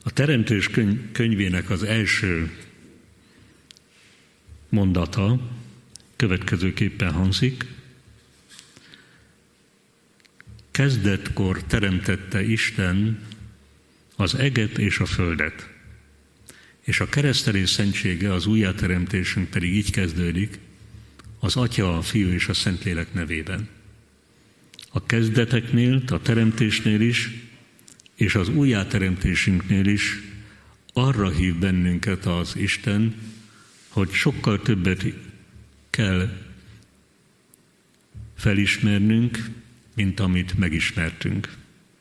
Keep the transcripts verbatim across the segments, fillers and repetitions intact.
A Teremtés könyvének az első mondata következőképpen hangzik: kezdetkor teremtette Isten az eget és a földet. És a keresztelés szentsége, az újjáteremtésünk pedig így kezdődik: az Atya, a Fiú és a Szentlélek nevében. A kezdeteknél, a teremtésnél is, és az újjáteremtésünknél is arra hív bennünket az Isten, hogy sokkal többet kell felismernünk, mint amit megismertünk.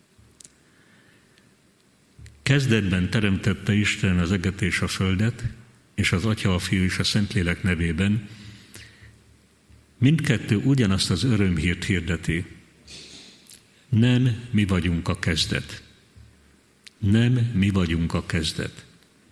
Kezdetben teremtette Isten az eget és a földet, és az Atya, a Fiú és a Szentlélek nevében. Mindkettő ugyanazt az örömhírt hirdeti. Nem mi vagyunk a kezdet. Nem mi vagyunk a kezdet.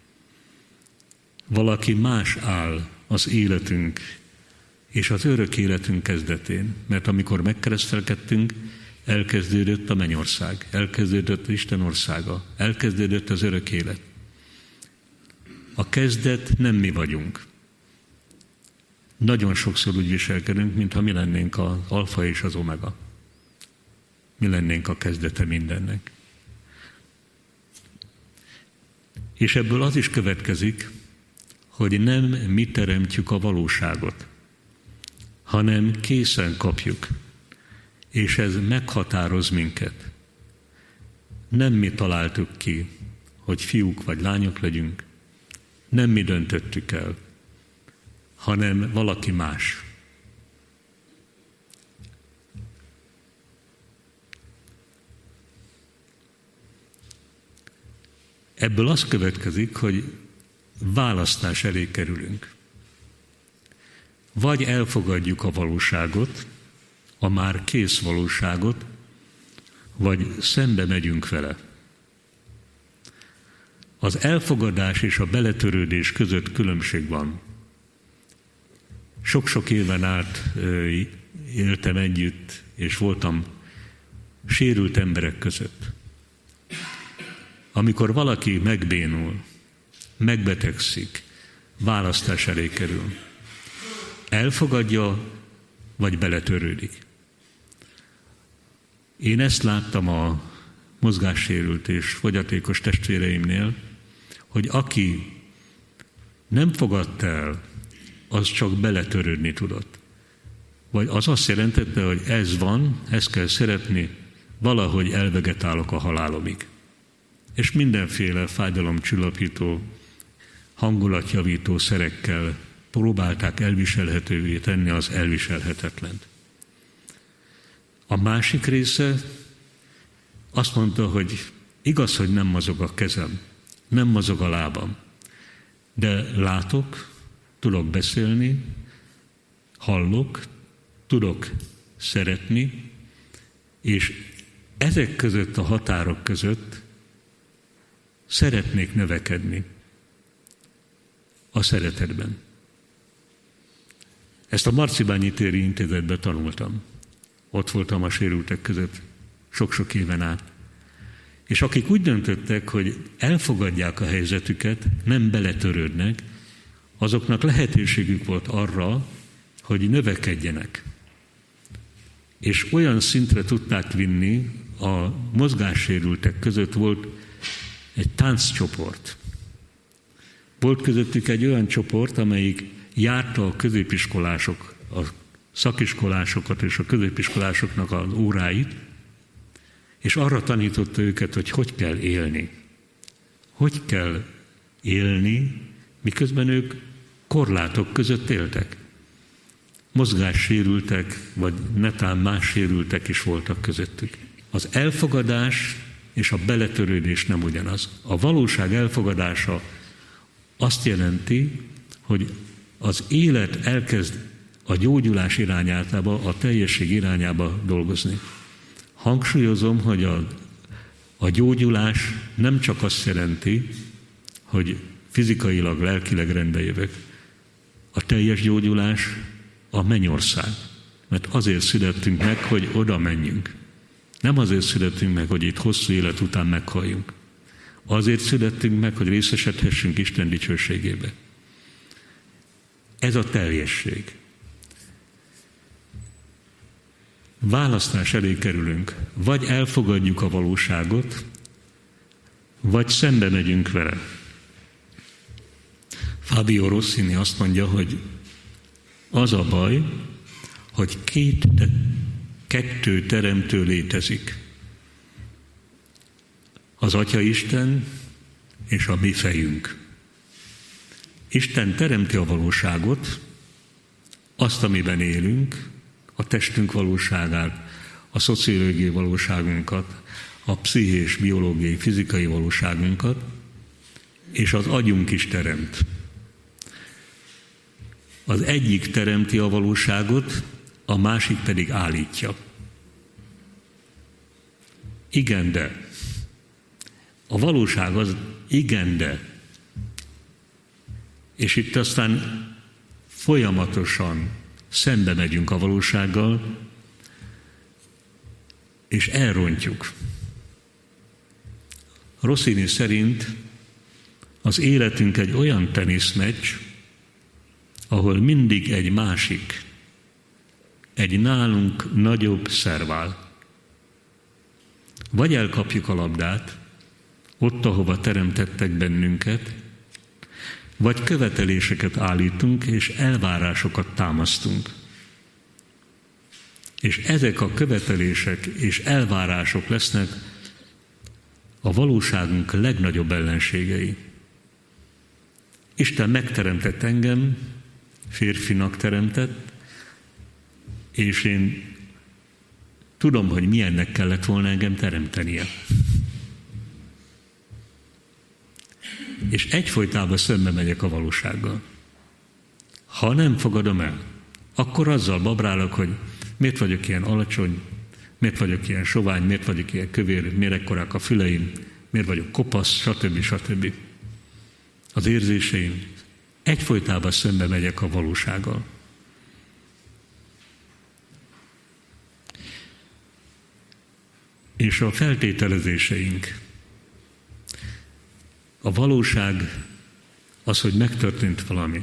Valaki más áll az életünk és az örök életünk kezdetén, mert amikor megkeresztelkedtünk, elkezdődött a mennyország, elkezdődött Isten országa, elkezdődött az örök élet. A kezdet nem mi vagyunk. Nagyon sokszor úgy viselkedünk, mintha mi lennénk az alfa és az omega. Mi lennénk a kezdete mindennek. És ebből az is következik, hogy nem mi teremtjük a valóságot, hanem készen kapjuk, és ez meghatároz minket. Nem mi találtuk ki, hogy fiúk vagy lányok legyünk, nem mi döntöttük el, hanem valaki más. Ebből az következik, hogy választás elé kerülünk. Vagy elfogadjuk a valóságot, a már kész valóságot, vagy szembe megyünk vele. Az elfogadás és a beletörődés között különbség van. Sok-sok éven át éltem együtt, és voltam sérült emberek között. Amikor valaki megbénul, megbetegszik, választás elé kerül. Elfogadja, vagy beletörődik. Én ezt láttam a mozgássérült és fogyatékos testvéreimnél, hogy aki nem fogadta el, az csak beletörődni tudott. Vagy az azt jelentette, hogy ez van, ezt kell szeretni, valahogy elvegetálok a halálomig. És mindenféle fájdalomcsillapító, hangulatjavító szerekkel próbálták elviselhetővé tenni az elviselhetetlent. A másik része azt mondta, hogy igaz, hogy nem mozog a kezem, nem mozog a lábam, de látok, tudok beszélni, hallok, tudok szeretni, és ezek között, a határok között szeretnék növekedni a szeretetben. Ezt a Marcibányi téri intézetben tanultam. Ott voltam a sérültek között sok-sok éven át. És akik úgy döntöttek, hogy elfogadják a helyzetüket, nem beletörődnek, azoknak lehetőségük volt arra, hogy növekedjenek. És olyan szintre tudták vinni, a mozgássérültek között volt egy tánccsoport. Volt közöttük egy olyan csoport, amelyik járta a középiskolások, a szakiskolásokat és a középiskolásoknak az óráit, és arra tanította őket, hogy hogy kell élni. Hogy kell élni, miközben ők korlátok között éltek. Mozgássérültek, vagy netán más sérültek is voltak közöttük. Az elfogadás és a beletörődés nem ugyanaz. A valóság elfogadása azt jelenti, hogy az élet elkezd a gyógyulás irányába, a teljesség irányába dolgozni. Hangsúlyozom, hogy a, a gyógyulás nem csak azt jelenti, hogy fizikailag, lelkileg rendbe jövök. A teljes gyógyulás a mennyország. Mert azért születtünk meg, hogy oda menjünk. Nem azért születtünk meg, hogy itt hosszú élet után meghalljunk. Azért születtünk meg, hogy részesedhessünk Isten dicsőségébe. Ez a teljesség. Választás elé kerülünk. Vagy elfogadjuk a valóságot, vagy szembe megyünk vele. Fabio Rossini azt mondja, hogy az a baj, hogy két, kettő teremtő létezik. Az Atyaisten és a mi fejünk. Isten teremti a valóságot, azt, amiben élünk, a testünk valóságát, a szociológiai valóságunkat, a pszichés, biológiai, fizikai valóságunkat, és az agyunk is teremt. Az egyik teremti a valóságot, a másik pedig állítja. Igen, de. A valóság az igen, de. És itt aztán folyamatosan szembe megyünk a valósággal, és elrontjuk. Rossini szerint az életünk egy olyan teniszmeccs, ahol mindig egy másik, egy nálunk nagyobb szervál. Vagy elkapjuk a labdát, ott, ahova teremtettek bennünket, vagy követeléseket állítunk, és elvárásokat támasztunk. És ezek a követelések és elvárások lesznek a valóságunk legnagyobb ellenségei. Isten megteremtett engem, férfinak teremtett, és én tudom, hogy milyennek kellett volna engem teremtenie. És egyfolytában szembe megyek a valósággal. Ha nem fogadom el, akkor azzal babrálok, hogy miért vagyok ilyen alacsony, miért vagyok ilyen sovány, miért vagyok ilyen kövér, miért ekkorák a füleim, miért vagyok kopasz, stb. stb. Az érzéseim. Egyfolytában szembe megyek a valósággal. És a feltételezéseink. A valóság az, hogy megtörtént valami.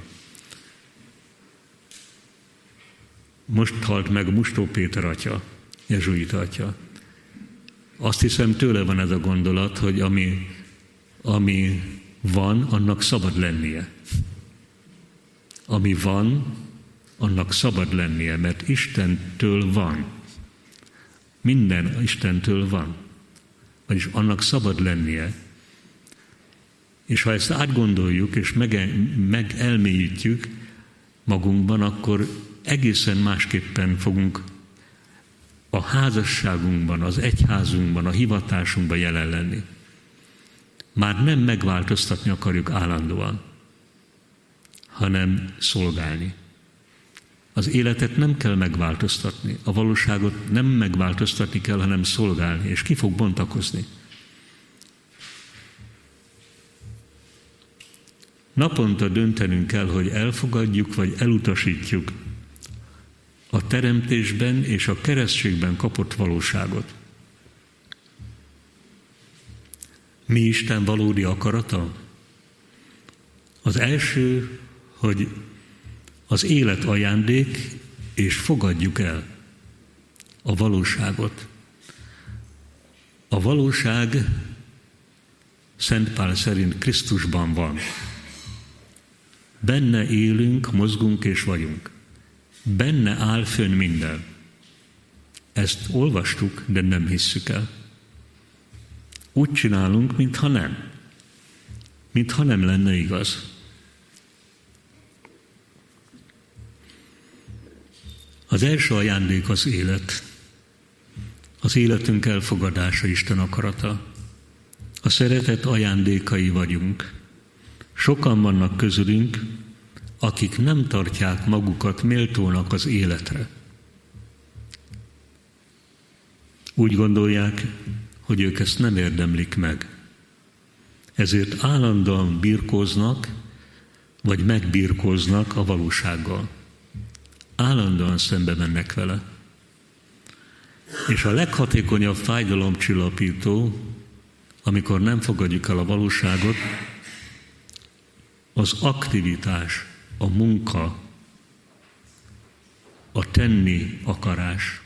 Most halt meg Mustó Péter atya, jezsuita atya. Azt hiszem, tőle van ez a gondolat, hogy ami, ami van, annak szabad lennie. Ami van, annak szabad lennie, mert Istentől van. Minden Istentől van. Vagyis annak szabad lennie. És ha ezt átgondoljuk, és megelmélyítjük meg magunkban, akkor egészen másképpen fogunk a házasságunkban, az egyházunkban, a hivatásunkban jelen lenni. Már nem megváltoztatni akarjuk állandóan, hanem szolgálni. Az életet nem kell megváltoztatni, a valóságot nem megváltoztatni kell, hanem szolgálni, és ki fog bontakozni. Naponta döntenünk kell, hogy elfogadjuk vagy elutasítjuk a teremtésben és a keresztségben kapott valóságot. Mi Isten valódi akarata? Az első, hogy az élet ajándék, és fogadjuk el a valóságot. A valóság Szent Pál szerint Krisztusban van. Benne élünk, mozgunk és vagyunk. Benne áll fönn minden. Ezt olvastuk, de nem hisszük el. Úgy csinálunk, mintha nem. Mintha nem lenne igaz. Az első ajándék az élet. Az életünk elfogadása Isten akarata. A szeretet ajándékai vagyunk. Sokan vannak közülünk, akik nem tartják magukat méltónak az életre. Úgy gondolják, hogy ők ezt nem érdemlik meg. Ezért állandóan birkóznak, vagy megbirkóznak a valósággal. Állandóan szembe mennek vele. És a leghatékonyabb fájdalomcsillapító amikor nem fogadjuk el a valóságot, az aktivitás, a munka, a tenni akarás.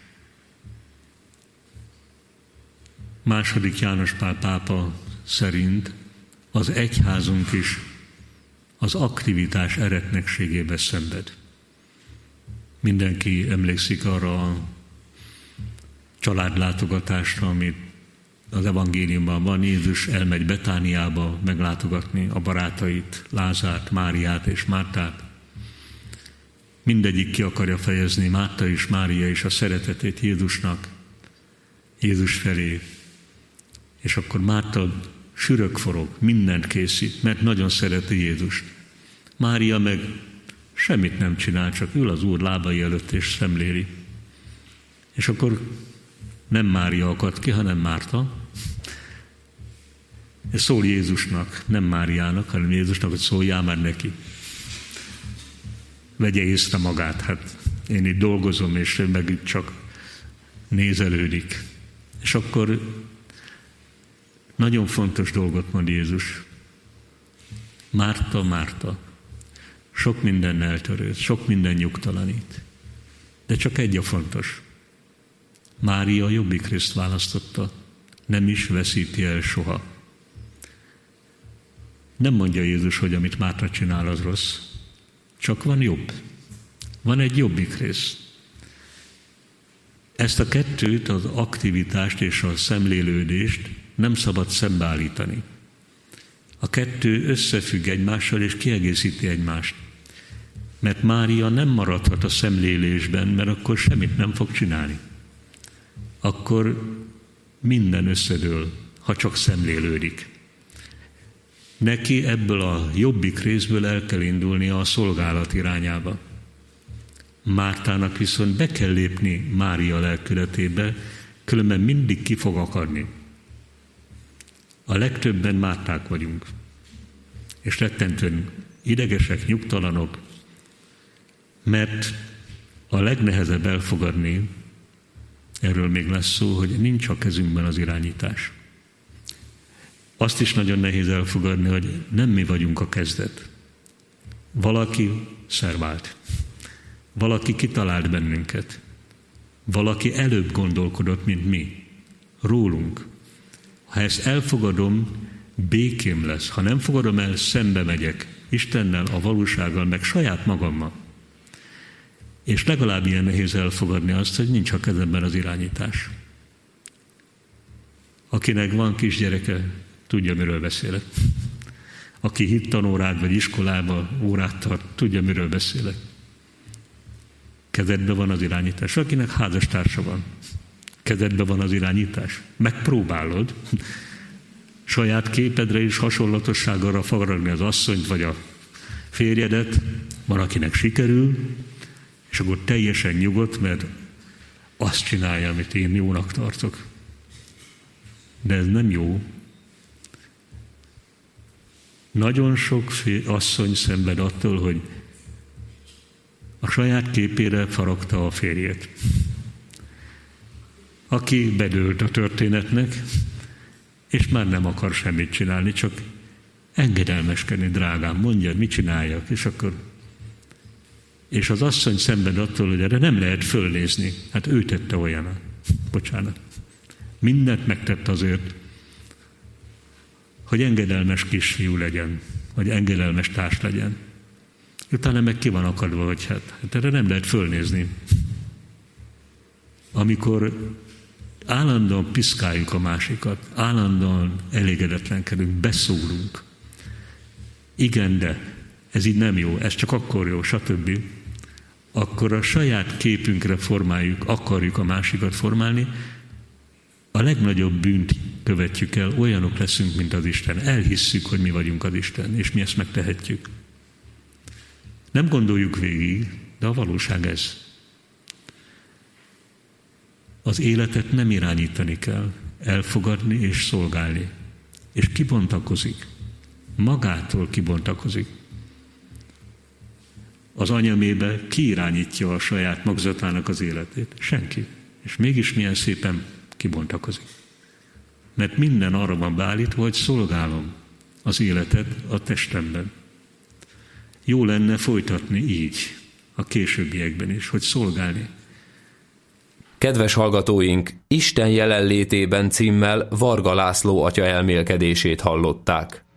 Második János Pál pápa szerint az egyházunk is az aktivitás eretnekségébe szenved. Mindenki emlékszik arra a családlátogatásra, amit az evangéliumban van. Jézus elmegy Betániába meglátogatni a barátait, Lázárt, Máriát és Mártát. Mindegyik ki akarja fejezni, Márta és Mária is, a szeretetét Jézusnak, Jézus felé. És akkor Márta sürög forog, mindent készít, mert nagyon szereti Jézust. Mária meg semmit nem csinál, csak ül az Úr lábai előtt és szemléli. És akkor nem Mária akad ki, hanem Márta. És szól Jézusnak, nem Máriának, hanem Jézusnak, hogy szóljál már neki. Vegye észre magát, hát én itt dolgozom, és meg itt csak nézelődik. És akkor nagyon fontos dolgot mond Jézus. Márta, Márta, sok minden eltörőd, sok minden nyugtalanít. De csak egy a fontos. Mária jobbik részt választotta, nem is veszíti el soha. Nem mondja Jézus, hogy amit Márta csinál, az rossz. Csak van jobb. Van egy jobbik rész. Ezt a kettőt, az aktivitást és a szemlélődést nem szabad szembeállítani. A kettő összefügg egymással és kiegészíti egymást. Mert Mária nem maradhat a szemlélésben, mert akkor semmit nem fog csinálni. Akkor minden összedől, ha csak szemlélődik. Neki ebből a jobbik részből el kell indulnia a szolgálat irányába. Mártának viszont be kell lépni Mária lelkületébe, különben mindig ki fog akadni. A legtöbben Márták vagyunk, és rettentően idegesek, nyugtalanok, mert a legnehezebb elfogadni, erről még lesz szó, hogy nincs a kezünkben az irányítás. Azt is nagyon nehéz elfogadni, hogy nem mi vagyunk a kezdet. Valaki szervált. Valaki kitalált bennünket. Valaki előbb gondolkodott, mint mi. Rólunk. Ha ezt elfogadom, békém lesz. Ha nem fogadom el, szembe megyek Istennel, a valósággal, meg saját magammal. És legalább ilyen nehéz elfogadni azt, hogy nincs a kezemben az irányítás. Akinek van kisgyereke, tudja, miről beszélek. Aki hittanórát vagy iskolába órát tart, tudja, miről beszélek. Kezedben van az irányítás. Akinek házastársa van, kezedben van az irányítás. Megpróbálod saját képedre és hasonlatosságra faragni az asszonyt vagy a férjedet, van, akinek sikerül, és akkor teljesen nyugodt, mert azt csinálja, amit én jónak tartok. De ez nem jó. Nagyon sok asszony szenved attól, hogy a saját képére faragta a férjét. Aki bedőlt a történetnek, és már nem akar semmit csinálni, csak engedelmeskedni, drágám, mondjad, mit csináljak, és akkor és az asszony szenved attól, hogy erre nem lehet fölnézni. Hát ő tette olyanat. Bocsánat. Mindent megtett azért, hogy engedelmes kisfiú legyen, vagy engedelmes társ legyen. Utána meg ki van akadva, hogy hát, hát erre nem lehet fölnézni. Amikor állandóan piszkáljuk a másikat, állandóan elégedetlenkedünk, beszólunk. Igen, de ez így nem jó, ez csak akkor jó, stb. Akkor a saját képünkre formáljuk, akarjuk a másikat formálni, a legnagyobb bűnt követjük el, olyanok leszünk, mint az Isten. Elhisszük, hogy mi vagyunk az Isten, és mi ezt megtehetjük. Nem gondoljuk végig, de a valóság ez. Az életet nem irányítani kell, elfogadni és szolgálni. És kibontakozik. Magától kibontakozik. Az anyamébe ki irányítja a saját magzatának az életét? Senki. És mégis milyen szépen kibontakozik. mert minden arra van beállítva, hogy szolgálom az életet a testemben. Jó lenne folytatni így a későbbiekben is, hogy szolgálni. Kedves hallgatóink, Isten jelenlétében címmel Varga László atya elmélkedését hallották.